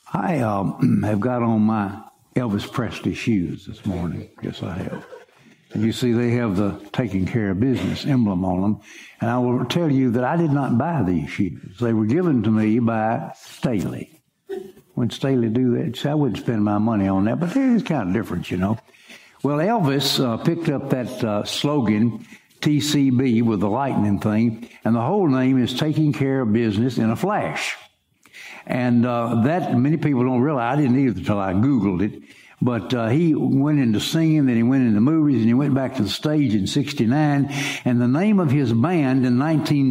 I have got on my Elvis Presley shoes this morning. Yes, I have. And you see, they have the taking care of business emblem on them. And I will tell you that I did not buy these shoes. They were given to me by Staley. When Staley do that, I wouldn't spend my money on that, but there is kind of difference, you know. Well, Elvis picked up that slogan, TCB, with the lightning thing, and the whole name is Taking Care of Business in a Flash. And that many people don't realize. I didn't either until I Googled it. But he went into singing, then he went into movies, and he went back to the stage in 69. And the name of his band in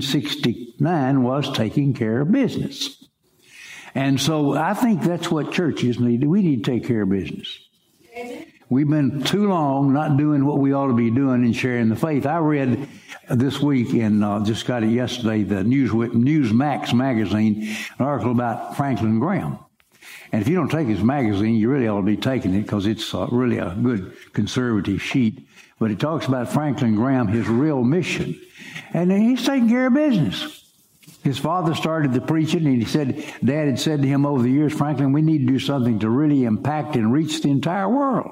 1969 was Taking Care of Business. And so I think that's what churches need. We need to take care of business. We've been too long not doing what we ought to be doing in sharing the faith. I read this week, and just got it yesterday, the Newsmax magazine, an article about Franklin Graham. And if you don't take his magazine, you really ought to be taking it because it's really a good conservative sheet. But it talks about Franklin Graham, his real mission. And he's taking care of business. His father started the preaching, and he said, Dad had said to him over the years, Franklin, we need to do something to really impact and reach the entire world.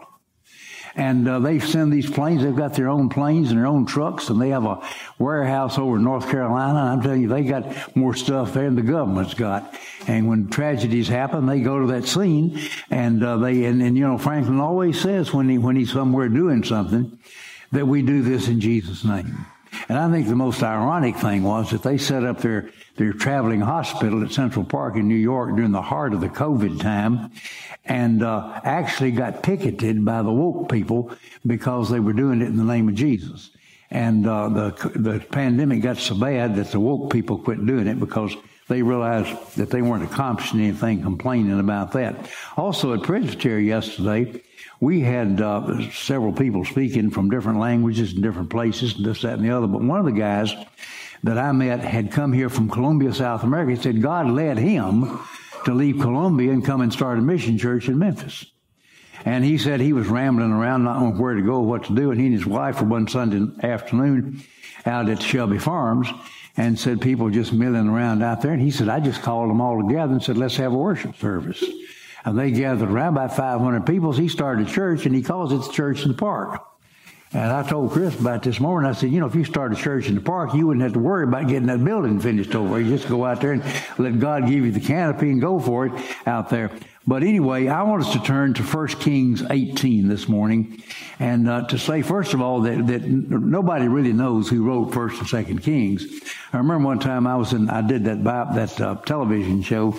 And they send these planes. They've got their own planes and their own trucks, and they have a warehouse over in North Carolina. And I'm telling you, they got more stuff there than the government's got. And when tragedies happen, they go to that scene, and you know, Franklin always says when he's somewhere doing something that we do this in Jesus' name. And I think the most ironic thing was that they set up their traveling hospital at Central Park in New York during the heart of the COVID time, and actually got picketed by the woke people because they were doing it in the name of Jesus. And the pandemic got so bad that the woke people quit doing it because they realized that they weren't accomplishing anything, complaining about that. Also at Presbytery yesterday, we had several people speaking from different languages and different places, and this, that, and the other. But one of the guys that I met had come here from Colombia, South America. He said God led him to leave Colombia and come and start a mission church in Memphis. And he said he was rambling around, not knowing where to go, what to do. And he and his wife were one Sunday afternoon out at Shelby Farms, and said people just milling around out there. And he said, I just called them all together and said, let's have a worship service. And they gathered around about 500 people. So he started a church, and he calls it the Church in the Park. And I told Chris about this morning. I said, you know, if you start a church in the park, you wouldn't have to worry about getting that building finished over. You just go out there and let God give you the canopy and go for it out there. But anyway, I want us to turn to 1 Kings 18 this morning, and to say, first of all, that nobody really knows who wrote 1st and 2nd Kings. I remember one time I did that television show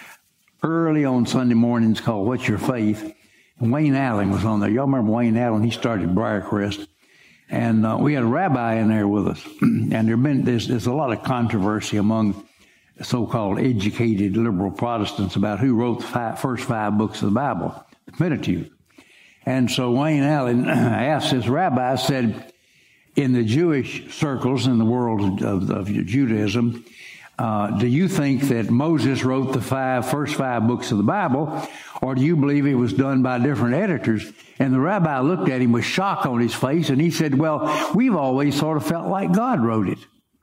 early on Sunday mornings called What's Your Faith? And Wayne Allen was on there. Y'all remember Wayne Allen? He started Briarcrest. And we had a rabbi in there with us. And there's a lot of controversy among so-called educated liberal Protestants about who wrote the first 5 books of the Bible, the Pentateuch. And so Wayne Allen asked this rabbi, said, in the Jewish circles in the world of Judaism, do you think that Moses wrote the first 5 books of the Bible, or do you believe it was done by different editors? And the rabbi looked at him with shock on his face, and he said, well, we've always sort of felt like God wrote it.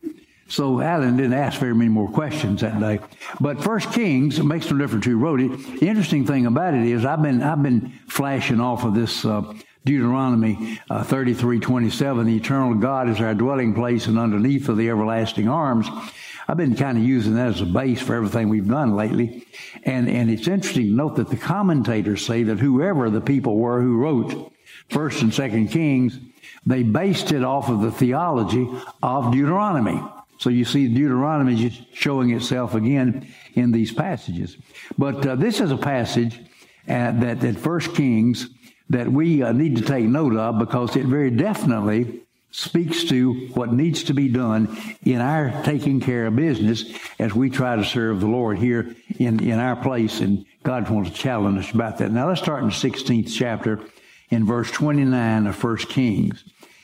So Allen didn't ask very many more questions that day. But 1 Kings, it makes no difference who wrote it. The interesting thing about it is I've been flashing off of this Deuteronomy 33:27, the eternal God is our dwelling place, and underneath of the everlasting arms. I've been kind of using that as a base for everything we've done lately. And it's interesting to note that the commentators say that whoever the people were who wrote 1st and 2nd Kings, they based it off of the theology of Deuteronomy. So you see Deuteronomy just showing itself again in these passages. But this is a passage that 1 Kings that we need to take note of, because it very definitely speaks to what needs to be done in our taking care of business as we try to serve the Lord here in our place. And God wants to challenge us about that. Now let's start in the 16th chapter in verse 29 of 1 Kings.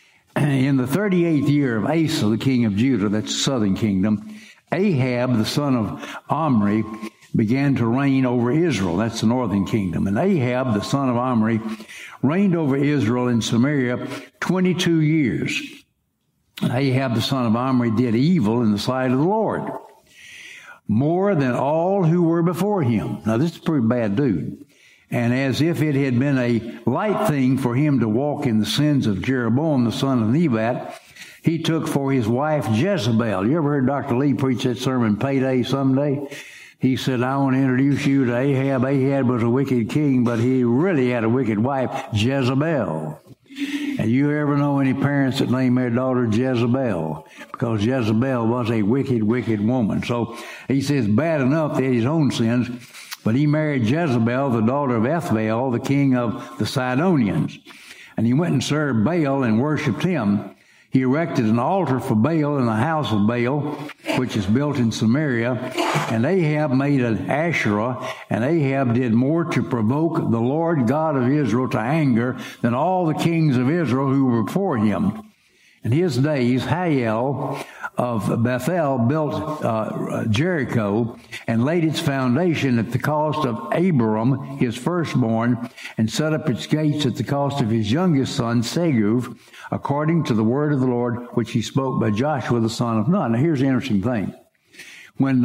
In the 38th year of Asa, the king of Judah, that's the southern kingdom, Ahab, the son of Omri, began to reign over Israel. That's the northern kingdom. And Ahab, the son of Omri, reigned over Israel in Samaria 22 years. And Ahab, the son of Omri, did evil in the sight of the Lord. more than all who were before him. Now, this is a pretty bad dude. And as if it had been a light thing for him to walk in the sins of Jeroboam, the son of Nebat, he took for his wife Jezebel. You ever heard Dr. Lee preach that sermon, Payday Someday? He said, I want to introduce you to Ahab. Ahab was a wicked king, but he really had a wicked wife, Jezebel. And you ever know any parents that named their daughter Jezebel? Because Jezebel was a wicked, wicked woman. So he says, bad enough that his own sins, but he married Jezebel, the daughter of Ethbaal, the king of the Sidonians. And he went and served Baal and worshipped him. He erected an altar for Baal in the house of Baal, which is built in Samaria. And Ahab made an Asherah, and Ahab did more to provoke the Lord God of Israel to anger than all the kings of Israel who were before him. In his days, Hiel of Bethel built Jericho and laid its foundation at the cost of Abram, his firstborn, and set up its gates at the cost of his youngest son, Seguv, according to the word of the Lord, which he spoke by Joshua, the son of Nun. Now, here's the interesting thing. When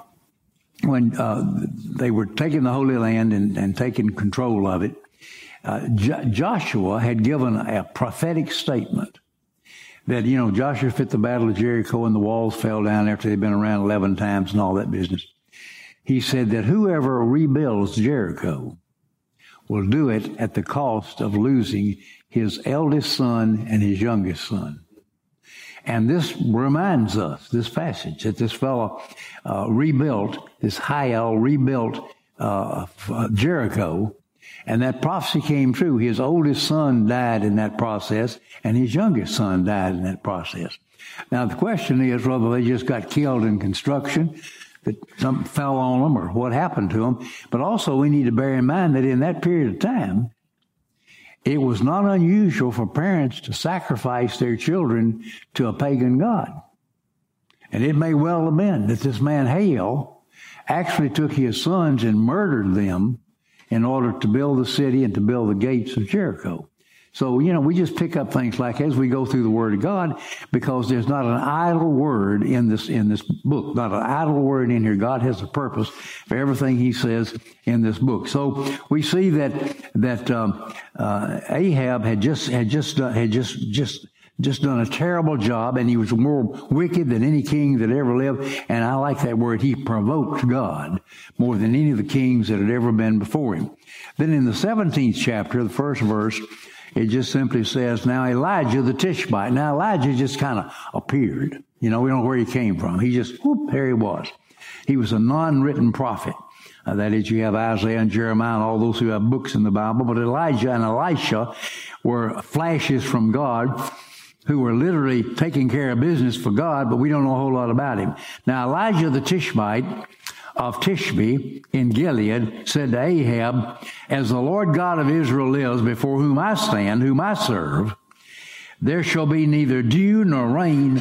they were taking the Holy Land and taking control of it, Joshua had given a prophetic statement that, you know, Joshua fit the battle of Jericho and the walls fell down after they'd been around 11 times and all that business. He said that whoever rebuilds Jericho will do it at the cost of losing his eldest son and his youngest son. And this reminds us, this passage, that this fellow rebuilt, this Hiel rebuilt Jericho. And that prophecy came true. His oldest son died in that process, and his youngest son died in that process. Now, the question is whether they just got killed in construction, that something fell on them, or what happened to them. But also, we need to bear in mind that in that period of time, it was not unusual for parents to sacrifice their children to a pagan god. And it may well have been that this man, Hiel, actually took his sons and murdered them in order to build the city and to build the gates of Jericho. So, you know, we just pick up things like as we go through the Word of God, because there's not an idle word in this book, not an idle word in here. God has a purpose for everything He says in this book. So we see that Ahab had just done a terrible job, and he was more wicked than any king that ever lived. And I like that word. He provoked God more than any of the kings that had ever been before him. Then in the 17th chapter, the first verse, it just simply says, now Elijah the Tishbite. Now Elijah just kind of appeared. You know, we don't know where he came from. He just, whoop, there he was. He was a non-written prophet. That is, you have Isaiah and Jeremiah and all those who have books in the Bible. But Elijah and Elisha were flashes from God, who were literally taking care of business for God, but we don't know a whole lot about him. Now, Elijah the Tishbite of Tishbe in Gilead said to Ahab, as the Lord God of Israel lives, before whom I stand, whom I serve, there shall be neither dew nor rain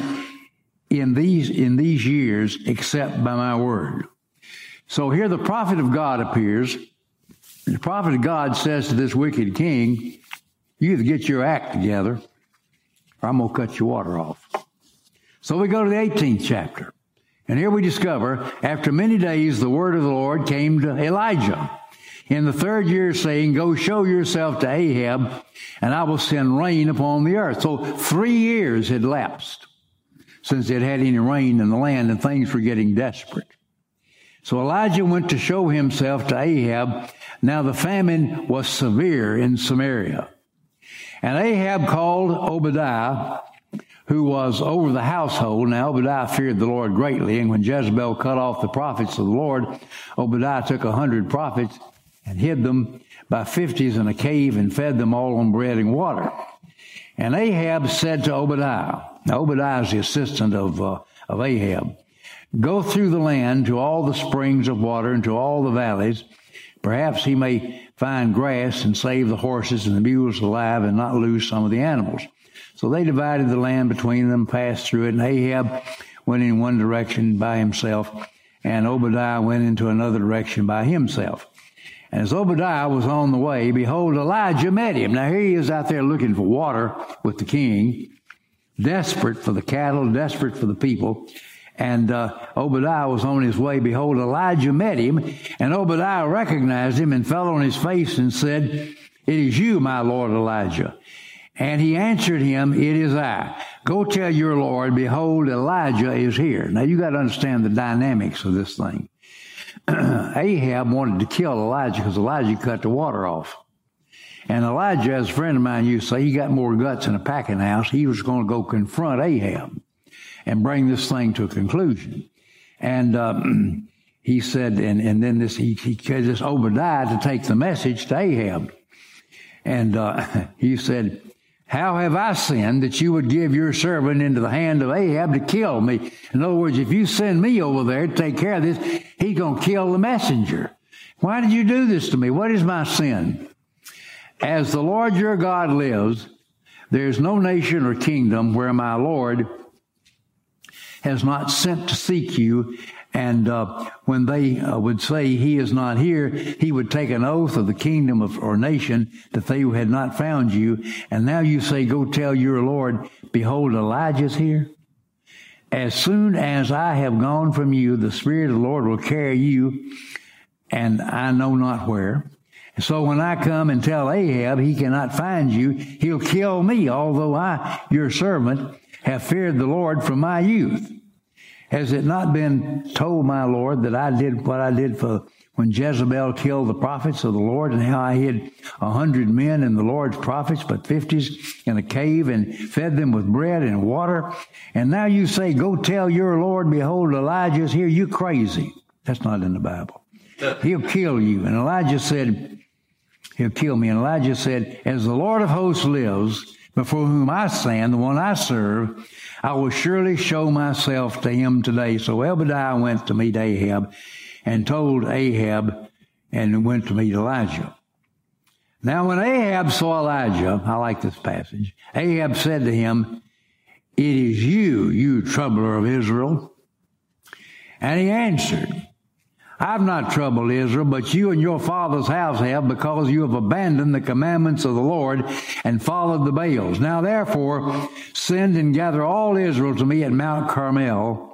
in these years except by my word. So here the prophet of God appears. The prophet of God says to this wicked king, you either get your act together, or I'm going to cut your water off. So we go to the 18th chapter. And here we discover, after many days, the word of the Lord came to Elijah in the third year, saying, go show yourself to Ahab, and I will send rain upon the earth. So 3 years had lapsed since it had any rain in the land, and things were getting desperate. So Elijah went to show himself to Ahab. Now the famine was severe in Samaria. And Ahab called Obadiah, who was over the household. Now Obadiah feared the Lord greatly, and when Jezebel cut off the prophets of the Lord, Obadiah took 100 prophets and hid them by 50s in a cave and fed them all on bread and water. And Ahab said to Obadiah, now Obadiah is the assistant of Ahab, go through the land to all the springs of water and to all the valleys. Perhaps he may find grass and save the horses and the mules alive and not lose some of the animals. So they divided the land between them, passed through it, and Ahab went in one direction by himself, and Obadiah went into another direction by himself. And as Obadiah was on the way, behold, Elijah met him. Now here he is out there looking for water with the king, desperate for the cattle, desperate for the people. And Obadiah was on his way. Behold, Elijah met him, and Obadiah recognized him and fell on his face and said, "It is you, my Lord Elijah." And he answered him, "It is I. Go tell your Lord, behold, Elijah is here." Now you got to understand the dynamics of this thing. Ahab wanted to kill Elijah because Elijah cut the water off. And Elijah, as a friend of mine used to say, he got more guts in a packing house. He was going to go confront Ahab and bring this thing to a conclusion. And he said, and then he this Obadiah to take the message to Ahab. And he said, "How have I sinned that you would give your servant into the hand of Ahab to kill me?" In other words, if you send me over there to take care of this, he's going to kill the messenger. Why did you do this to me? What is my sin? As the Lord your God lives, there is no nation or kingdom where my Lord has not sent to seek you. And when they would say he is not here, he would take an oath of the kingdom or nation that they had not found you. And now you say, "Go tell your Lord, behold, Elijah's here." As soon as I have gone from you, the Spirit of the Lord will carry you, and I know not where. So when I come and tell Ahab he cannot find you, he'll kill me, although I, your servant, have feared the Lord from my youth. Has it not been told, my Lord, that I did what I did for when Jezebel killed the prophets of the Lord, and how I hid 100 men in the Lord's prophets, but 50 in a cave, and fed them with bread and water? And now you say, "Go tell your Lord, behold, Elijah's here." You crazy. That's not in the Bible. He'll kill you. And Elijah said, "He'll kill me." And Elijah said, "As the Lord of hosts lives, before whom I stand, the one I serve, I will surely show myself to him today." So Obadiah went to meet Ahab and told Ahab, and went to meet Elijah. Now when Ahab saw Elijah, I like this passage, Ahab said to him, "It is you, you troubler of Israel." And he answered, "I've not troubled Israel, but you and your father's house have, because you have abandoned the commandments of the Lord and followed the Baals. Now therefore, send and gather all Israel to me at Mount Carmel,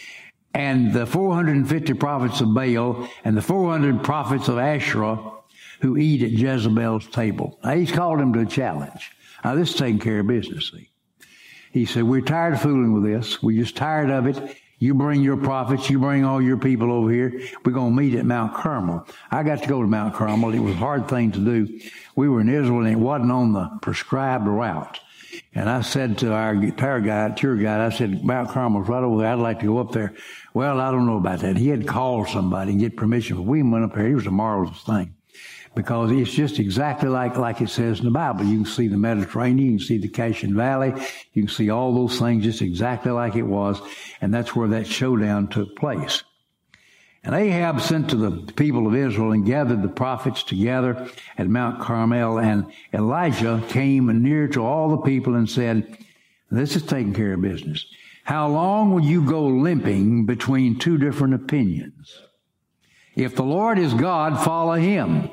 and the 450 prophets of Baal and the 400 prophets of Asherah who eat at Jezebel's table." Now he's called him to a challenge. Now this is taking care of business, see. He said, "We're tired of fooling with this. We're just tired of it. You bring your prophets, you bring all your people over here. We're going to meet at Mount Carmel." I got to go to Mount Carmel. It was a hard thing to do. We were in Israel, and it wasn't on the prescribed route. And I said to our tour guide, I said, "Mount Carmel's right over there. I'd like to go up there." "Well, I don't know about that." He had to call somebody and get permission. But we went up there. It was a marvelous thing, because it's just exactly like it says in the Bible. You can see the Mediterranean, you can see the Kashan Valley, you can see all those things just exactly like it was, and that's where that showdown took place. And Ahab sent to the people of Israel and gathered the prophets together at Mount Carmel, and Elijah came near to all the people and said, "This is taking care of business. How long will you go limping between two different opinions? If the Lord is God, follow him.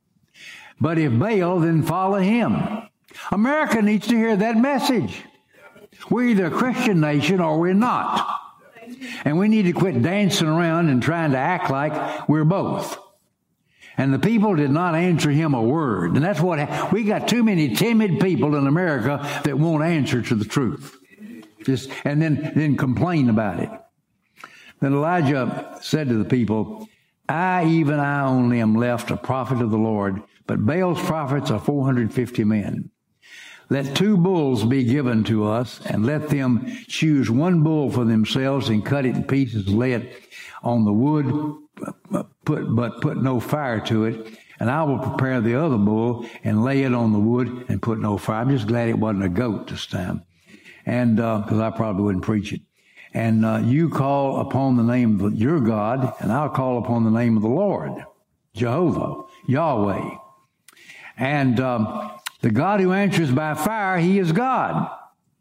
But if Baal, then follow him." America needs to hear that message. We're either a Christian nation or we're not. And we need to quit dancing around and trying to act like we're both. And the people did not answer him a word. And that's what we got, too many timid people in America that won't answer to the truth. And then complain about it. Then Elijah said to the people, I only am left a prophet of the Lord, but Baal's prophets are 450 men. Let 2 bulls be given to us, and let them choose 1 bull for themselves and cut it in pieces, lay it on the wood, but put no fire to it. And I will prepare the other bull and lay it on the wood and put no fire. I'm just glad it wasn't a goat this time, and because I probably wouldn't preach it. And you call upon the name of your God, and I'll call upon the name of the Lord, Jehovah, Yahweh. And the God who answers by fire, he is God.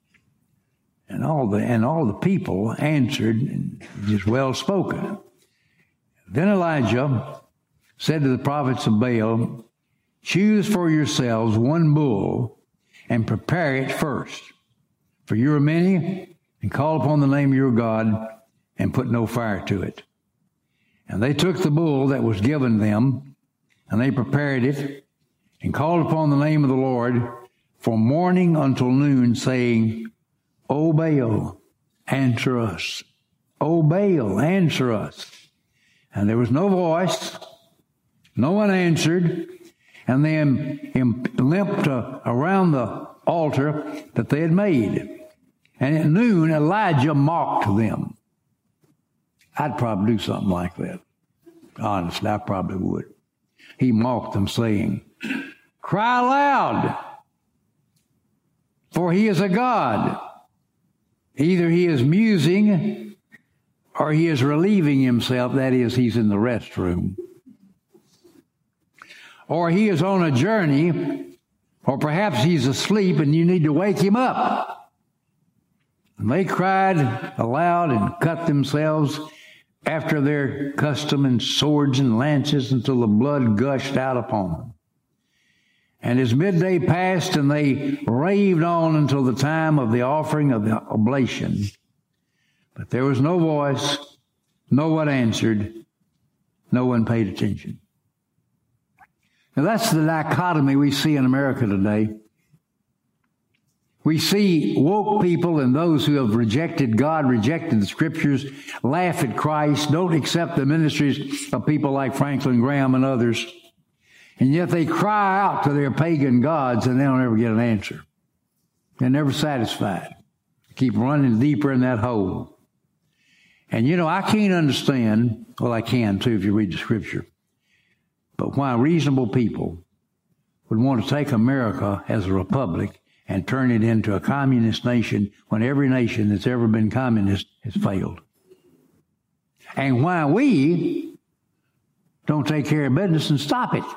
And all the people answered, and it is well spoken. Then Elijah said to the prophets of Baal, choose for yourselves 1 bull and prepare it first. For you are many, and call upon the name of your God, and put no fire to it. And they took the bull that was given them, and they prepared it, and called upon the name of the Lord from morning until noon, saying, O Baal, answer us. O Baal, answer us. And there was no voice. No one answered. And they limped around the altar that they had made. And at noon, Elijah mocked them. I'd probably do something like that. Honestly, I probably would. He mocked them, saying, Cry aloud, for he is a god. Either he is musing or he is relieving himself. That is, he's in the restroom. Or he is on a journey, or perhaps he's asleep and you need to wake him up. And they cried aloud and cut themselves after their custom in swords and lances until the blood gushed out upon them. And as midday passed, and they raved on until the time of the offering of the oblation. But there was no voice, no one answered, no one paid attention. Now that's the dichotomy we see in America today. We see woke people and those who have rejected God, rejected the Scriptures, laugh at Christ, don't accept the ministries of people like Franklin Graham and others. And yet they cry out to their pagan gods and they don't ever get an answer. They're never satisfied. They keep running deeper in that hole. And I can't understand, well, I can too if you read the Scripture, but why reasonable people would want to take America as a republic and turn it into a communist nation when every nation that's ever been communist has failed. And why we don't take care of business and stop it.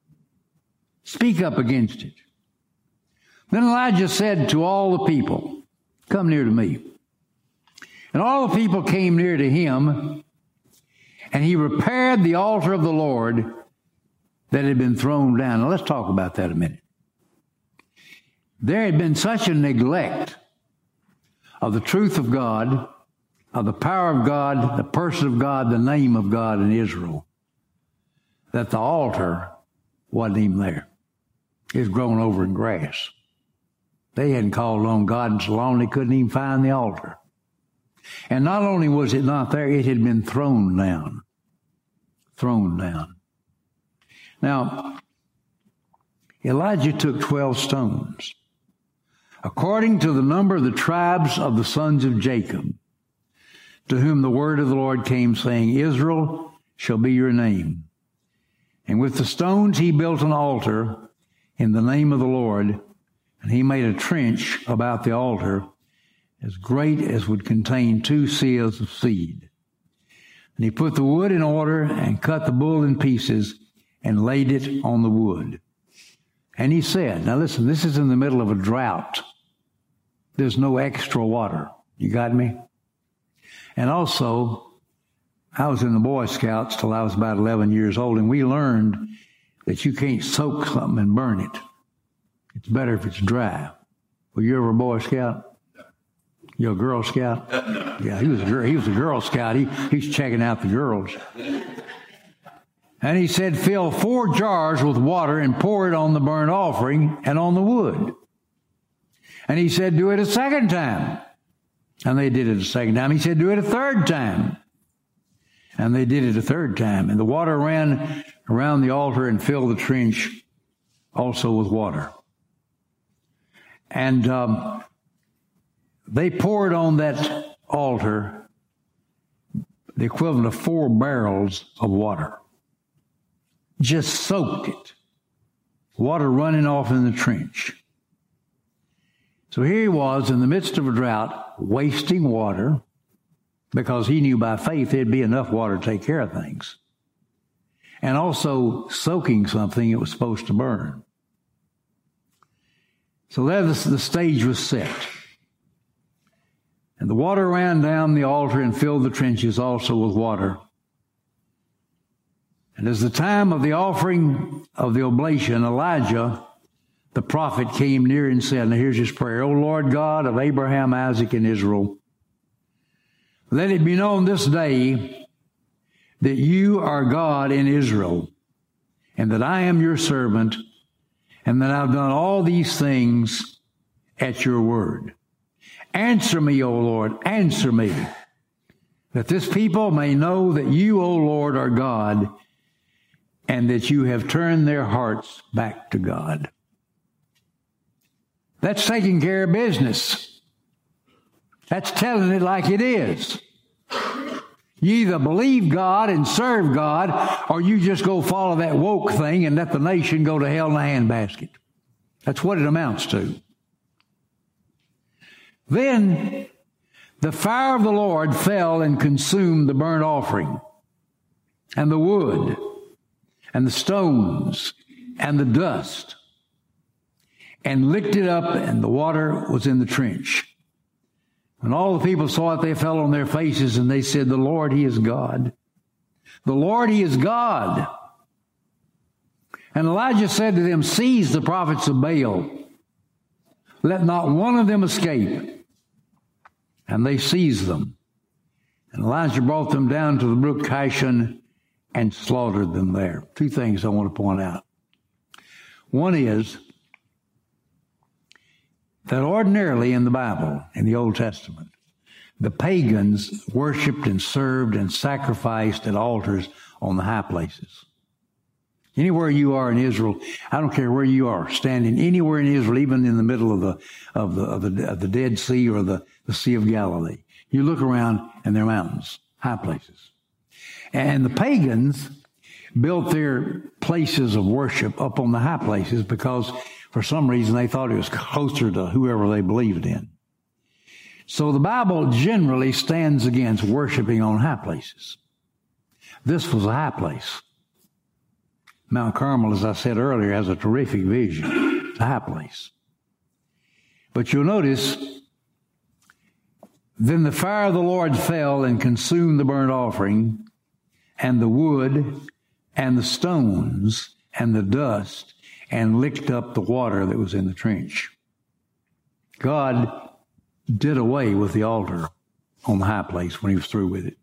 Speak up against it. Then Elijah said to all the people, Come near to me. And all the people came near to him, and he repaired the altar of the Lord that had been thrown down. Now let's talk about that a minute. There had been such a neglect of the truth of God, of the power of God, the person of God, the name of God in Israel, that the altar wasn't even there. It was grown over in grass. They hadn't called on God so long they couldn't even find the altar. And not only was it not there, it had been thrown down. Thrown down. Now, Elijah took 12 stones, according to the number of the tribes of the sons of Jacob, to whom the word of the Lord came, saying, Israel shall be your name. And with the stones he built an altar in the name of the Lord, and he made a trench about the altar as great as would contain 2 seahs of seed. And he put the wood in order and cut the bull in pieces and laid it on the wood. And he said, now listen, this is in the middle of a drought. There's no extra water. You got me? And also, I was in the Boy Scouts till I was about 11 years old, and we learned that you can't soak something and burn it. It's better if it's dry. Were you ever a Boy Scout? You're a Girl Scout? Yeah, he was a Girl Scout. He's checking out the girls. And he said, fill 4 jars with water and pour it on the burnt offering and on the wood. And he said, do it a second time. And they did it a second time. He said, do it a third time. And they did it a third time. And the water ran around the altar and filled the trench also with water. And they poured on that altar the equivalent of 4 barrels of water. Just soaked it. Water running off in the trench. So here he was in the midst of a drought, wasting water, because he knew by faith there'd be enough water to take care of things. And also soaking something it was supposed to burn. So there the stage was set. And the water ran down the altar and filled the trenches also with water. And as the time of the offering of the oblation, Elijah, the prophet, came near and said, now here's his prayer, O Lord God of Abraham, Isaac, and Israel, Let it be known this day that you are God in Israel, and that I am your servant, and that I've done all these things at your word. Answer me, O Lord, answer me, that this people may know that you, O Lord, are God, and that you have turned their hearts back to God. That's taking care of business. That's telling it like it is. You either believe God and serve God, or you just go follow that woke thing and let the nation go to hell in a handbasket. That's what it amounts to. Then the fire of the Lord fell and consumed the burnt offering, and the wood, and the stones, and the dust, and licked it up, and the water was in the trench. When all the people saw it, they fell on their faces, and they said, the Lord, He is God. The Lord, He is God. And Elijah said to them, seize the prophets of Baal. Let not one of them escape. And they seized them. And Elijah brought them down to the brook Kishon and slaughtered them there. Two things I want to point out. One is that ordinarily in the Bible, in the Old Testament, the pagans worshiped and served and sacrificed at altars on the high places. Anywhere you are in Israel, I don't care where you are, standing anywhere in Israel, even in the middle of the Dead Sea or the Sea of Galilee, you look around and there are mountains, high places. And the pagans built their places of worship up on the high places because for some reason they thought it was closer to whoever they believed in. So the Bible generally stands against worshiping on high places. This was a high place. Mount Carmel, as I said earlier, has a terrific vision. It's a high place. But you'll notice, then the fire of the Lord fell and consumed the burnt offering, and the wood, and the stones, and the dust, and licked up the water that was in the trench. God did away with the altar on the high place when He was through with it.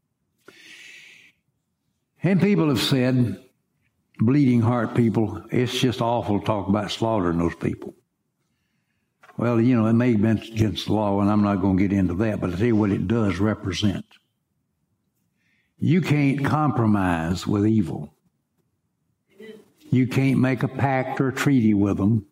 And people have said, bleeding heart people, it's just awful to talk about slaughtering those people. Well, you know, it may have been against the law, and I'm not going to get into that, but I'll tell you what it does represent. You can't compromise with evil. You can't make a pact or a treaty with them.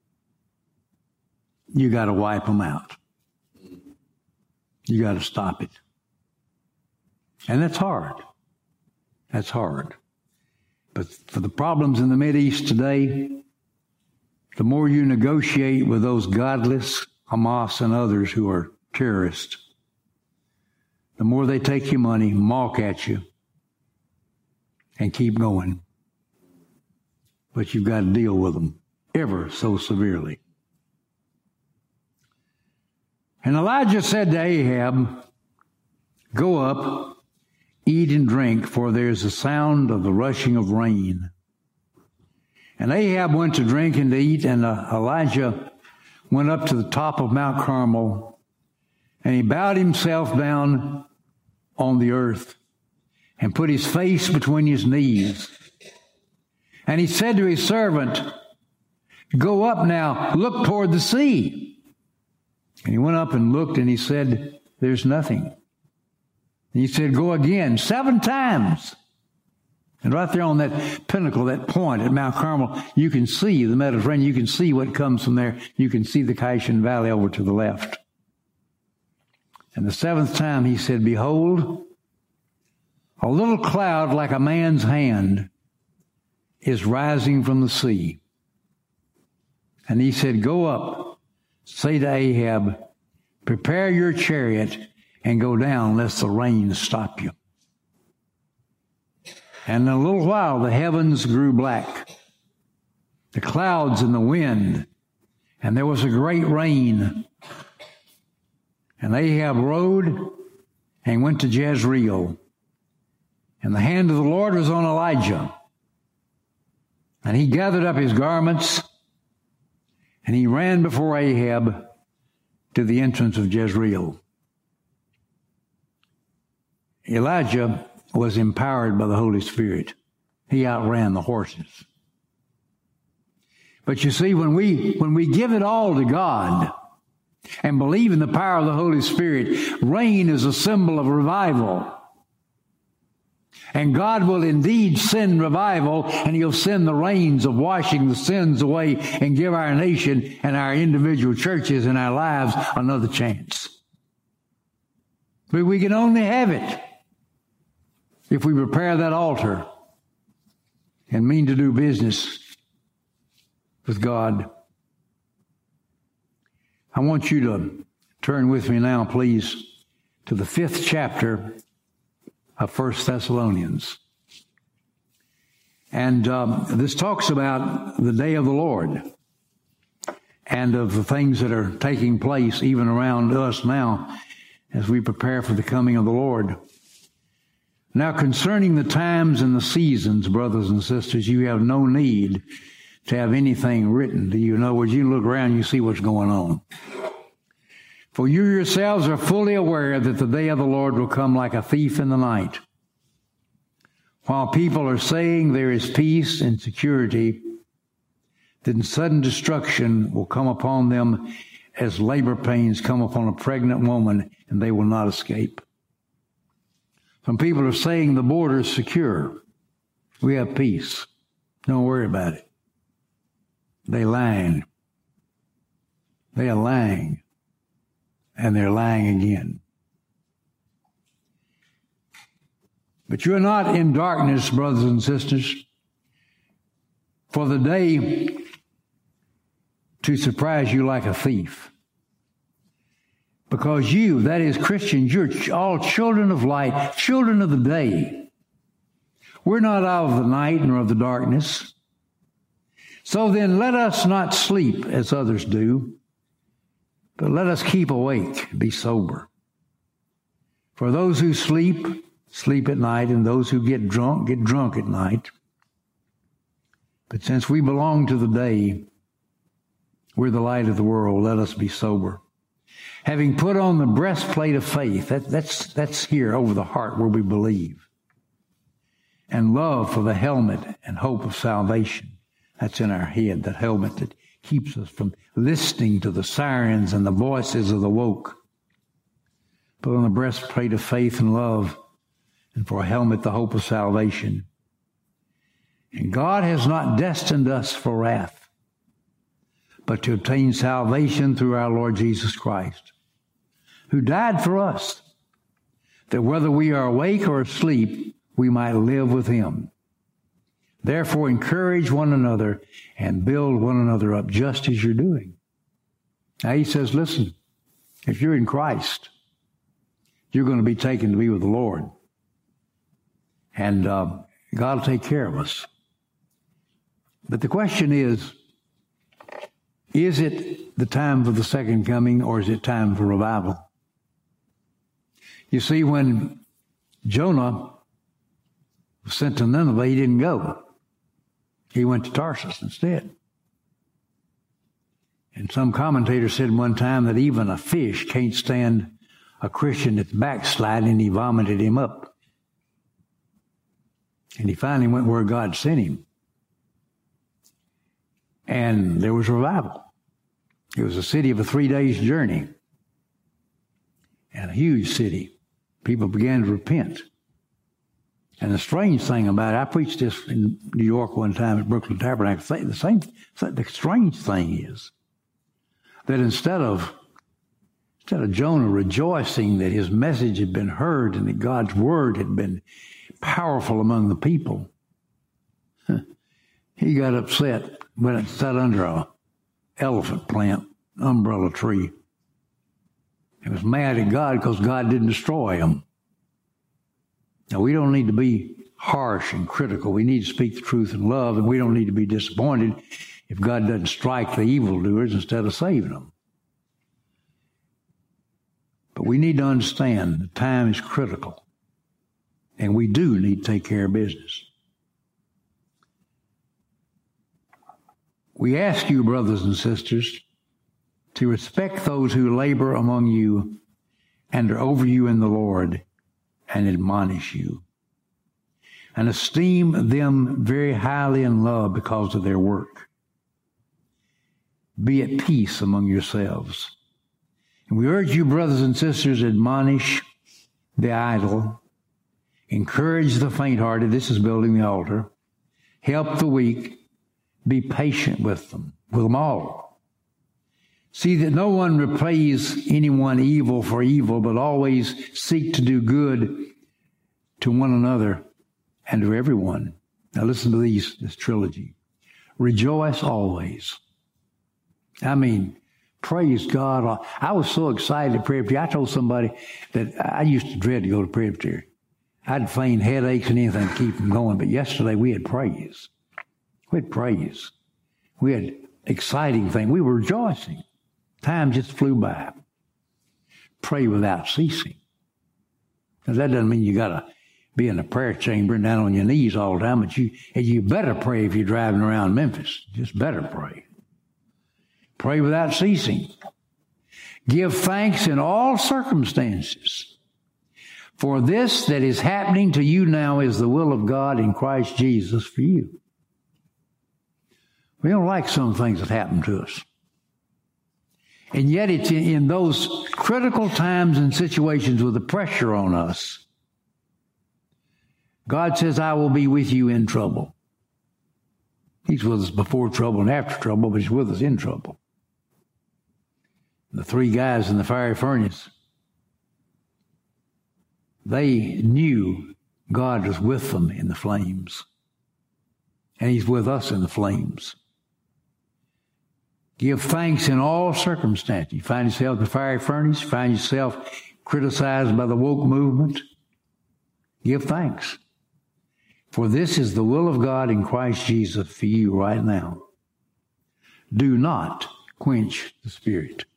You got to wipe them out. You got to stop it. And that's hard. That's hard. But for the problems in the Mideast today, the more you negotiate with those godless Hamas and others who are terrorists, the more they take your money, mock at you, and keep going. But you've got to deal with them ever so severely. And Elijah said to Ahab, go up, eat and drink, for there is a sound of the rushing of rain. And Ahab went to drink and to eat, and Elijah went up to the top of Mount Carmel, and he bowed himself down on the earth and put his face between his knees. And he said to his servant, go up now, look toward the sea. And he went up and looked, and he said, there's nothing. And he said, go again 7 times. And right there on that pinnacle, that point at Mount Carmel, you can see the Mediterranean. You can see what comes from there. You can see the Kishon Valley over to the left. And the 7th time he said, behold, a little cloud like a man's hand is rising from the sea. And he said, go up, say to Ahab, prepare your chariot and go down lest the rain stop you. And in a little while the heavens grew black, the clouds and the wind, and there was a great rain. And Ahab rode and went to Jezreel. And the hand of the Lord was on Elijah. And he gathered up his garments, and he ran before Ahab to the entrance of Jezreel. Elijah was empowered by the Holy Spirit. He outran the horses. But you see, when we give it all to God and believe in the power of the Holy Spirit, rain is a symbol of revival. And God will indeed send revival, and He'll send the rains of washing the sins away and give our nation and our individual churches and our lives another chance. But we can only have it if we prepare that altar and mean to do business with God. I want you to turn with me now, please, to the 5th chapter of 1 Thessalonians. And this talks about the day of the Lord and of the things that are taking place even around us now as we prepare for the coming of the Lord. Now, concerning the times and the seasons, brothers and sisters, you have no need to have anything written to you. In other words, you look around, you see what's going on. For you yourselves are fully aware that the day of the Lord will come like a thief in the night. While people are saying there is peace and security, then sudden destruction will come upon them as labor pains come upon a pregnant woman, and they will not escape. Some people are saying the border is secure. We have peace. Don't worry about it. They're lying. They are lying. And they're lying again. But you're not in darkness, brothers and sisters, for the day to surprise you like a thief. Because you, that is Christians, you're all children of light, children of the day. We're not of the night nor of the darkness. So then let us not sleep as others do, but let us keep awake, be sober. For those who sleep, sleep at night, and those who get drunk at night. But since we belong to the day, we're the light of the world, let us be sober. Having put on the breastplate of faith, that's here over the heart where we believe. And love for the helmet and hope of salvation. That's in our head, that helmet that keeps us from listening to the sirens and the voices of the woke. Put on the breastplate of faith and love, and for a helmet the hope of salvation. And God has not destined us for wrath, but to obtain salvation through our Lord Jesus Christ, who died for us, that whether we are awake or asleep, we might live with Him. Therefore, encourage one another and build one another up, just as you're doing. Now, he says, listen, if you're in Christ, you're going to be taken to be with the Lord. And God will take care of us. But the question is it the time for the second coming, or is it time for revival? You see, when Jonah was sent to Nineveh, he didn't go. He went to Tarsus instead. And some commentator said one time that even a fish can't stand a Christian that's backsliding, and he vomited him up. And he finally went where God sent him. And there was revival. It was a city of a 3 days journey. And a huge city. People began to repent. And the strange thing about it, I preached this in New York one time at Brooklyn Tabernacle. The strange thing is that instead of Jonah rejoicing that his message had been heard and that God's word had been powerful among the people, he got upset when it sat under a elephant plant, umbrella tree. He was mad at God because God didn't destroy him. Now, we don't need to be harsh and critical. We need to speak the truth in love, and we don't need to be disappointed if God doesn't strike the evildoers instead of saving them. But we need to understand the time is critical, and we do need to take care of business. We ask you, brothers and sisters, to respect those who labor among you and are over you in the Lord, and admonish you, and esteem them very highly in love because of their work. Be at peace among yourselves. And we urge you, brothers and sisters, admonish the idle, encourage the faint-hearted. This is building the altar. Help the weak. Be patient with them all. See that no one repays anyone evil for evil, but always seek to do good to one another and to everyone. Now listen to this trilogy. Rejoice always. I mean, praise God. I was so excited at Presbytery. I told somebody that I used to dread to go to Presbytery. I'd feign headaches and anything to keep them going. But yesterday we had praise. We had praise. We had exciting things. We were rejoicing. Time just flew by. Pray without ceasing. Now, that doesn't mean you got to be in a prayer chamber and down on your knees all the time, but you better pray if you're driving around Memphis. Just better pray. Pray without ceasing. Give thanks in all circumstances. For this that is happening to you now is the will of God in Christ Jesus for you. We don't like some things that happen to us. And yet it's in those critical times and situations with the pressure on us, God says, I will be with you in trouble. He's with us before trouble and after trouble, but he's with us in trouble. The three guys in the fiery furnace, they knew God was with them in the flames. And he's with us in the flames. Give thanks in all circumstances. You find yourself in the fiery furnace, you find yourself criticized by the woke movement. Give thanks. For this is the will of God in Christ Jesus for you right now. Do not quench the Spirit.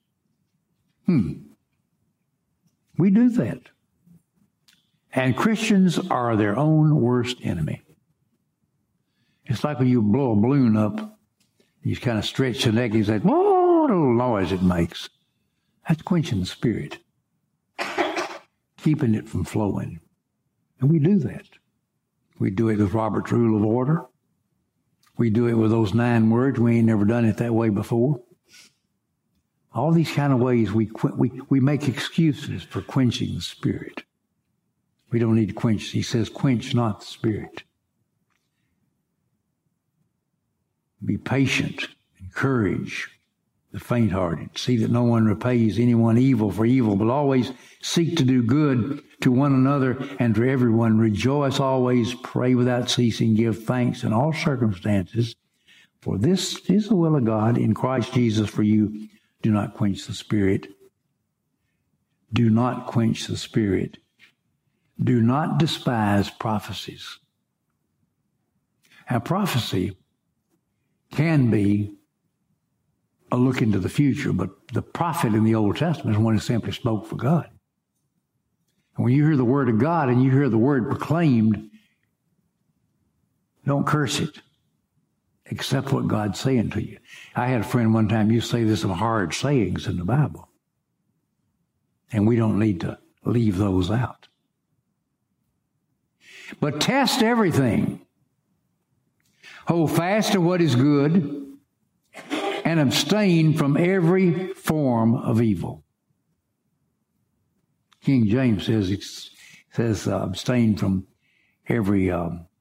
We do that. And Christians are their own worst enemy. It's like when you blow a balloon up, you kind of stretch the neck and you say, whoa, what a little noise it makes. That's quenching the Spirit. Keeping it from flowing. And we do that. We do it with Robert's Rule of Order. We do it with those 9 words. We ain't never done it that way before. All these kind of ways we make excuses for quenching the Spirit. We don't need to quench. He says, quench not the Spirit. Be patient, encourage the faint-hearted. See that no one repays anyone evil for evil, but always seek to do good to one another and to everyone. Rejoice always, pray without ceasing, give thanks in all circumstances. For this is the will of God in Christ Jesus for you. Do not quench the Spirit. Do not quench the Spirit. Do not despise prophecies. Now, prophecy can be a look into the future, but the prophet in the Old Testament is one who simply spoke for God. And when you hear the word of God and you hear the word proclaimed, don't curse it. Accept what God's saying to you. I had a friend one time, you say there's some hard sayings in the Bible. And we don't need to leave those out. But test everything. Hold fast to what is good and abstain from every form of evil. King James says abstain from every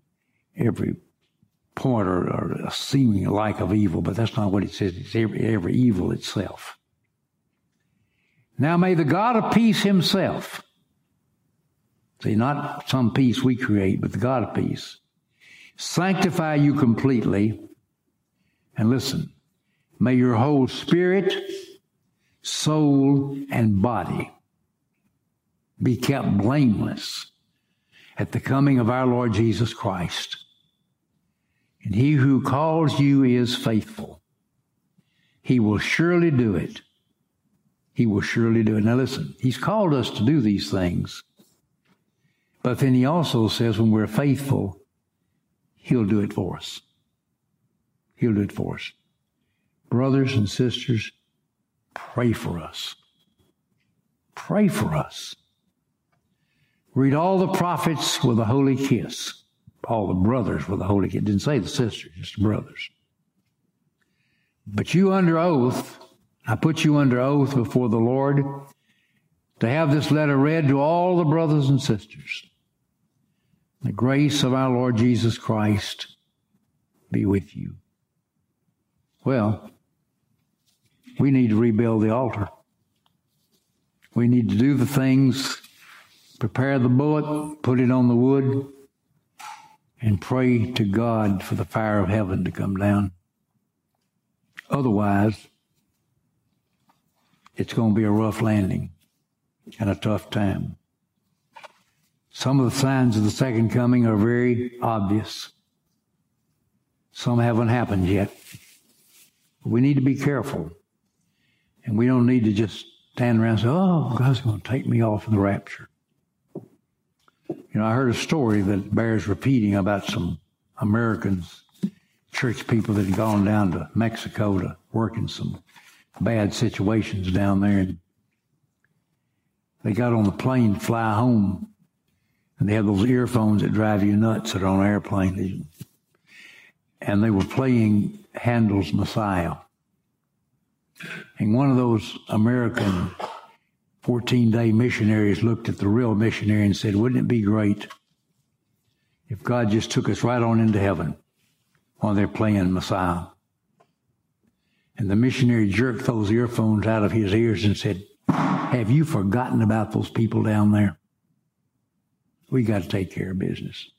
point or a seeming like of evil, but that's not what it says. It's every evil itself. Now may the God of peace himself, see, not some peace we create, but the God of peace, sanctify you completely. And listen, may your whole spirit, soul, and body be kept blameless at the coming of our Lord Jesus Christ. And he who calls you is faithful. He will surely do it. He will surely do it. Now listen, he's called us to do these things. But then he also says when we're faithful, he'll do it for us. He'll do it for us. Brothers and sisters, pray for us. Pray for us. Read all the prophets with a holy kiss. All the brothers with a holy kiss. It didn't say the sisters, just the brothers. But you under oath, I put you under oath before the Lord to have this letter read to all the brothers and sisters. The grace of our Lord Jesus Christ be with you. Well, we need to rebuild the altar. We need to do the things, prepare the bullet, put it on the wood, and pray to God for the fire of heaven to come down. Otherwise, it's going to be a rough landing and a tough time. Some of the signs of the second coming are very obvious. Some haven't happened yet. We need to be careful. And we don't need to just stand around and say, oh, God's going to take me off in the rapture. You know, I heard a story that bears repeating about some Americans, church people that had gone down to Mexico to work in some bad situations down there. And they got on the plane to fly home. And they have those earphones that drive you nuts that are on an airplane. And they were playing Handel's Messiah. And one of those American 14-day missionaries looked at the real missionary and said, wouldn't it be great if God just took us right on into heaven while they're playing Messiah? And the missionary jerked those earphones out of his ears and said, have you forgotten about those people down there? We got to take care of business.